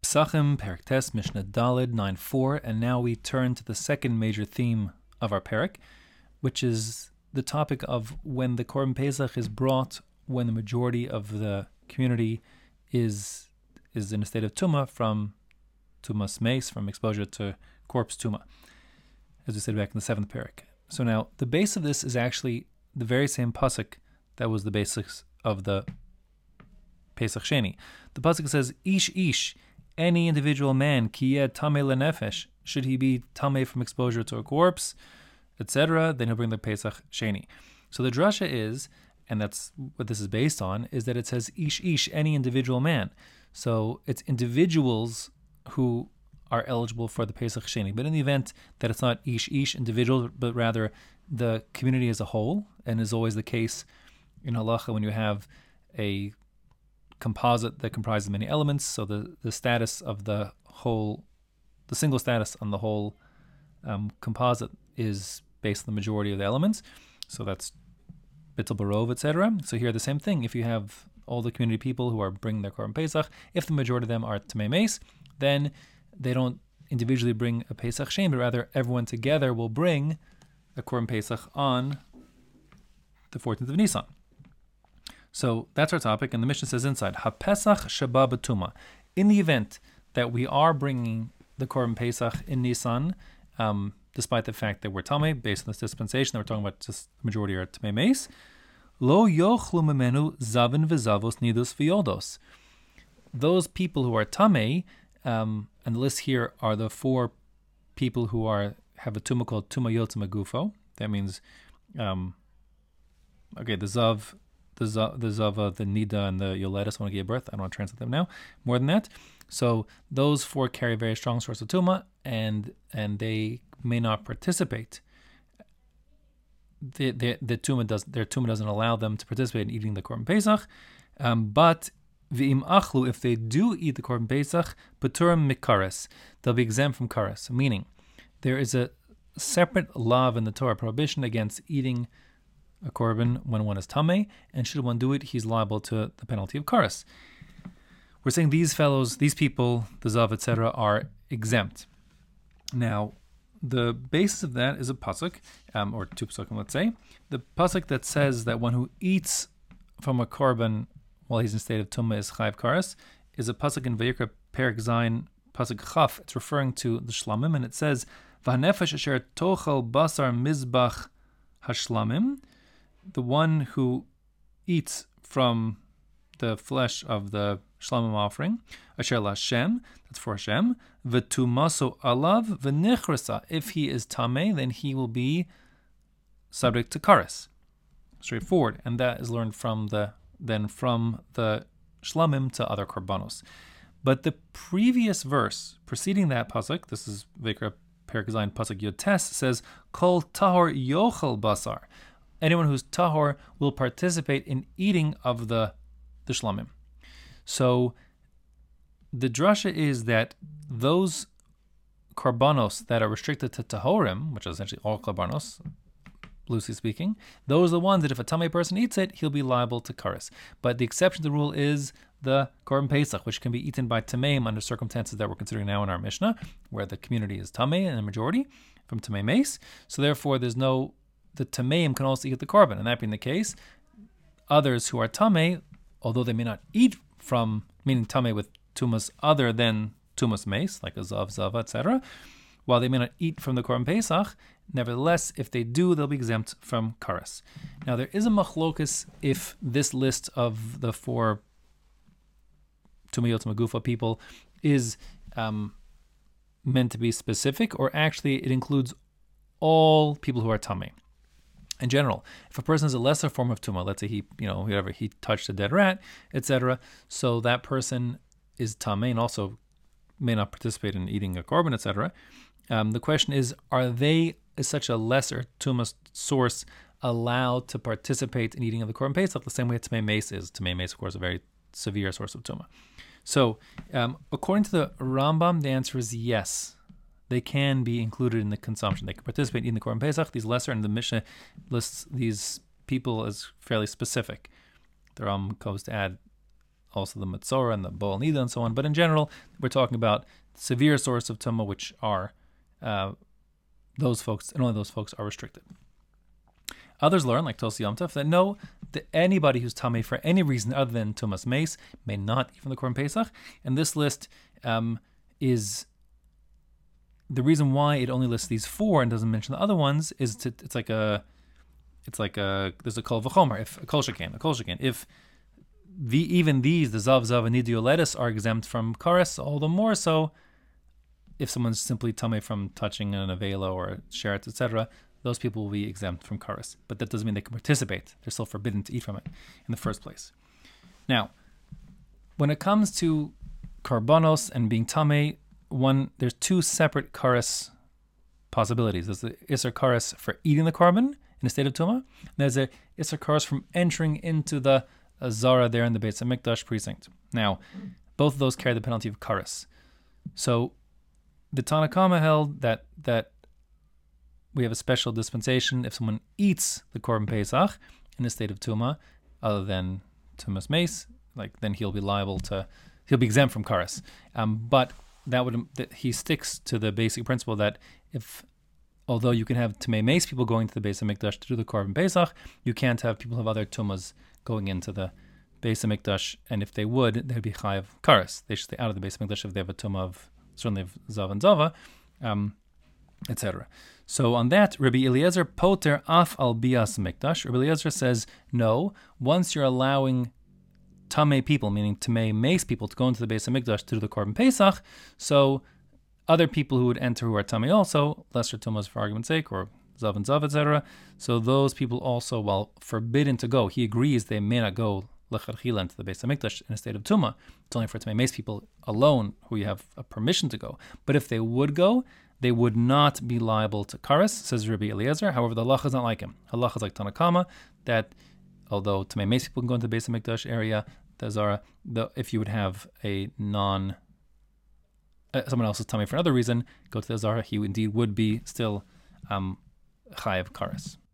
Psachim, Perek Tes, Mishnah Daled 9.4, and now we turn to the second major theme of our Perek, which is the topic of when the Korban Pesach is brought when the majority of the community is in a state of Tumah from Tumas Mace, from exposure to corpse Tumah, as we said back in the seventh Perek. So now, the base of this is actually the very same pasuk that was the basis of the Pesach Sheni. The pasuk says, Ish, any individual man, ki yed tameh lenefesh, should he be tameh from exposure to a corpse, etc., then he'll bring the Pesach Sheni. So the drasha is, and that's what this is based on, is that it says ish, any individual man. So it's individuals who are eligible for the Pesach Sheni. But in the event that it's not ish, individual, but rather the community as a whole, and is always the case in halacha when you have a composite that comprises many elements, so the status of the whole, the single status on the whole composite is based on the majority of the elements. So that's bittul barov, etc. So here the same thing. If you have all the community people who are bringing their Korban Pesach, if the majority of them are Tamei Meis, then they don't individually bring a Pesach Shem, but rather everyone together will bring a Korban Pesach on the 14th of Nisan. So that's our topic, and the Mishnah says inside, HaPesach Shaba B'Tumah. In the event that we are bringing the Korban Pesach in Nisan, despite the fact that we're Tameh, based on this dispensation, that we're talking about just the majority are Tamei Meis, Lo yochlu memenu zavin v'zavos nidus v'yodos. Those people who are Tameh, and the list here are the four people who have a tumah called Tumah Yotzim Gufo. That means, the Zav, the Zava, the Nida, and the Yoletus want to give birth. I don't want to translate them now. More than that. So those four carry a very strong source of Tumah, and they may not participate. Their Tumah doesn't allow them to participate in eating the Korban Pesach. But V'im achlu, if they do eat the Korban Pesach, Paturim mikares, they'll be exempt from kares. Meaning, there is a separate law in the Torah prohibition against eating a korban when one is tameh, and should one do it, he's liable to the penalty of kares. We're saying these people, the zav, etc., are exempt. Now, the basis of that is a pasuk, or two pasukim, let's say. The pasuk that says that one who eats from a korban while he's in state of tumah is chayav kares is a pasuk in Vayikra Perek Zayin, pasuk chaf. It's referring to the shlamim, and it says, "V'hanefesh asher tochel basar mizbach hashlamim." The one who eats from the flesh of the shlamim offering, asher laShem, that's for Hashem, v'tumaso alav v'nichrasa. If he is tameh, then he will be subject to kares. Straightforward, and that is learned from the shlamim to other korbanos. But the previous verse preceding that pasuk, this is Vayikra Perek Zayin pasuk Yud Tes, says, "Kol tahor yochel basar." Anyone who's tahor will participate in eating of the shlamim. So the drasha is that those korbanos that are restricted to tahorim, which is essentially all korbanos, loosely speaking, those are the ones that if a tamei person eats it, he'll be liable to kares. But the exception to the rule is the Korban Pesach, which can be eaten by tameim under circumstances that we're considering now in our Mishnah, where the community is tamei and the majority from tamei meis. So therefore, the tameim can also eat the korban, and that being the case, others who are tamei, although they may not eat from, meaning tamei with tumas other than tumas meis, like a zav, zava, etc., while they may not eat from the Korban Pesach, nevertheless, if they do, they'll be exempt from kares. Now, there is a machlokus if this list of the four Tumah Yotzim Gufa people is meant to be specific, or actually it includes all people who are tamei. In general, if a person has a lesser form of tumah, let's say he touched a dead rat, etc., so that person is tamei and also may not participate in eating a korban, etc. The question is such a lesser tumah source allowed to participate in eating of the Korban Pesach the same way Tamei Meis is? Tamei Meis, of course, a very severe source of tumah. So, according to the Rambam, the answer is yes. They can be included in the consumption. They can participate in the Korban Pesach. These lesser, and the Mishnah lists these people as fairly specific. The Rambam goes to add also the Metzora and the Bol Nida and so on. But in general, we're talking about severe source of Tumah, which are those folks, and only those folks are restricted. Others learn, like Tosi Yom Tov, that no, that anybody who's Tameh for any reason other than Tumas Meis may not eat from the Korban Pesach. And this list is the reason why it only lists these 4 and doesn't mention the other ones is there's a kol v'chomer, if a kol sheken. If even these, the zav, and nidio lettuce, are exempt from kares, all the more so if someone's simply tameh from touching an avela or a sheretz, etc., those people will be exempt from kares. But that doesn't mean they can participate. They're still forbidden to eat from it in the first place. Now, when it comes to karbanos and being tameh, there's 2 separate kares possibilities. There's the isser kares for eating the korban in a state of tumah, and there's a isser kares from entering into the zara there in the Beis HaMikdash precinct. Now, both of those carry the penalty of kares. So the Tanna Kama held that we have a special dispensation if someone eats the Korban Pesach in a state of Tumah, other than Tumas Meis, then he'll be exempt from kares. But he sticks to the basic principle that although you can have Tumei Meis people going to the Beis HaMikdash to do the Korban Pesach, you can't have people of other Tumahs going into the Beis HaMikdash, and if they would, they'd be chayav kares. They should stay out of the Beis HaMikdash if they have a Tumah of, certainly of Zav and Zava, etc. So on that, Rabbi Eliezer poter af al bias mikdash. Rabbi Eliezer says, no, once you're allowing tamei people, meaning tamei meis people, to go into the Beis HaMikdash to do the Korban Pesach, so other people who would enter who are tamei also, lesser tumas for argument's sake, or zav and zav, etc., so those people also, while forbidden to go, he agrees they may not go lecharchila into the Beis HaMikdash in a state of tumah. It's only for tamei meis people alone who you have a permission to go. But if they would go, they would not be liable to kares, says Rabbi Eliezer. However, the halacha is not like him. Halacha is like Tanna Kama, that although tamei meis people can go into the Beis HaMikdash area, if you would have someone else is tamei for another reason, go to the Zara, he indeed would be still chayav kares.